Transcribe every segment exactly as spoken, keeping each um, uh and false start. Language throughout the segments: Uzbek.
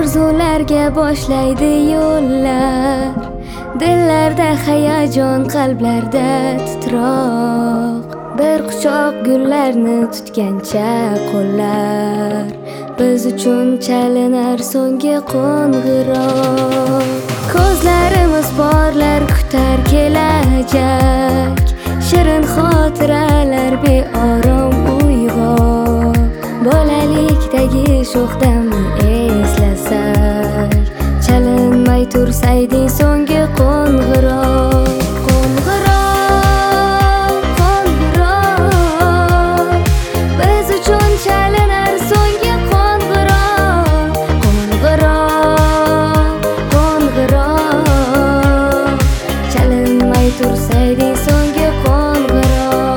Orzularga boshlaydi yo'llar, dillarda hayajon, qalblarda titroq. Bir quchoq gullarni tutgancha qo'llar, biz uchun chalinar so'nggi qo'ng'iroq. Ko'zlarimiz porlar, kutar kelajak, shirin xotiralar beorom uyg'oq. Bolalikdagi sho'x damni eslasak, chalinmay tursayding so'nggi qo'ng'iroq. Qo'ng'iroq, qo'ng'iroq, biz uchun chalinar so'nggi qo'ng'iroq. Qo'ng'iroq, qo'ng'iroq, chalinmay tursayding so'nggi qo'ng'iroq.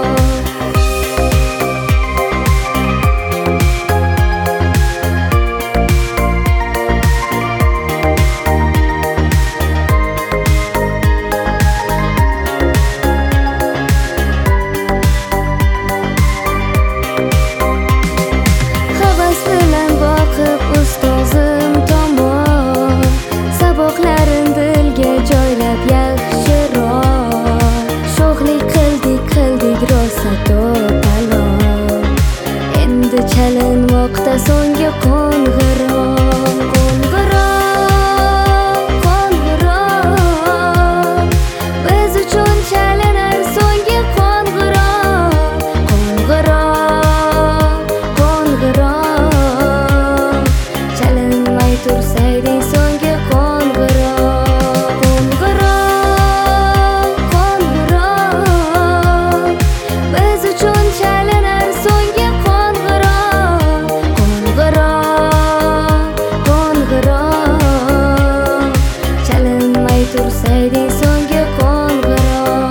Ustozim tomon saboqlarin dilga joylab yaxshiroq. Sho'xlik qildik, qildik rosa to'palon, endi chalinmoqda so'nggi qo'ng'iroq. Qo'ng'iroq, qo'ng'iroq, biz uchun chalinar so'nggi qo'ng'iroq. Qo'ng'iroq, qo'ng'iroq, chalinmay tursayding so'nggi qo'ng'iroq. Qo'ng'iroq, qo'ng'iroq, biz uchun chalinar so'nggi qo'ng'iroq. Qo'ng'iroq, qo'ng'iroq, chalinmay tursayding so'nggi qo'ng'iroq.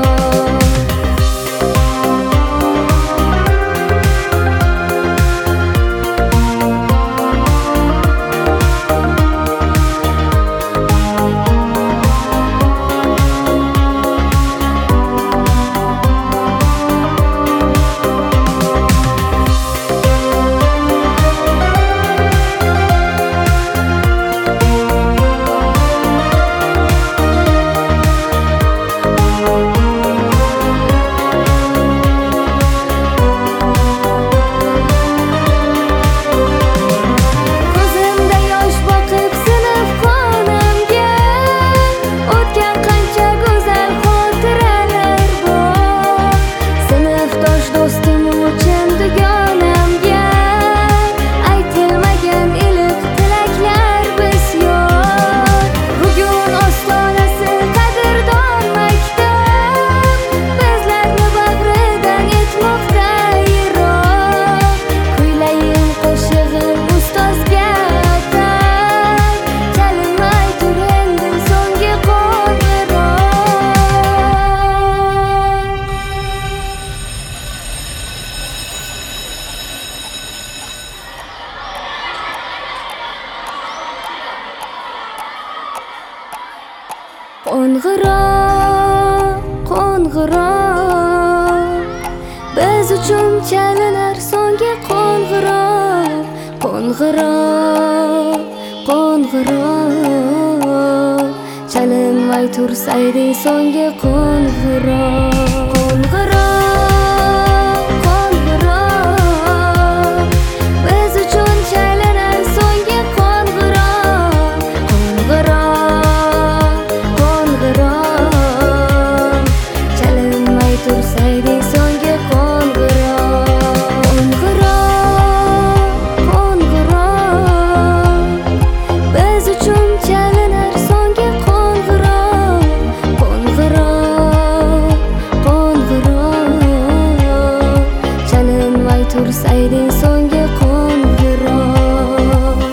Qo'ng'iroq, qo'ng'iroq, biz uchun chalinar so'nggi qo'ng'iroq. Qo'ng'iroq, qo'ng'iroq, chalinmay tursayding so'nggi qo'ng'iroq. Qo'ng'iroq, qo'ng'iroq, biz uchun chalinar so'nggi qo'ng'iroq. Qo'ng'iroq, qo'ng'iroq, chalinmay tursayding so'nggi qo'ng'iroq. Qo'ng'iroq, qo'ng'iroq, biz uchun chalinar so'nggi qo'ng'iroq. Qo'ng'iroq, qo'ng'iroq, chalinmay tursayding so'nggi qo'ng'iroq.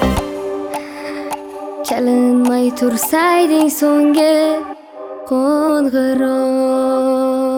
Chalinmay tursayding so'nggi qo'ng'iroq.